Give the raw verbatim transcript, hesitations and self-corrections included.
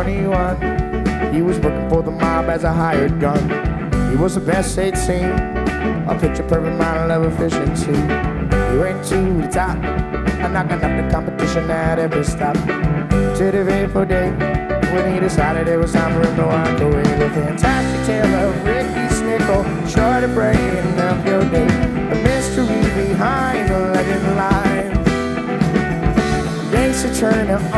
twenty-one. He was working for the mob as a hired gun. He was the best they'd seen, a picture perfect model of efficiency. He went to the top, knocking up the competition at every stop. To the fateful day when he decided it was time for him to walk away. The fantastic tale of Ricky Snickle, sure to brighten up your day. The mystery behind the legend lies. Thanks for turning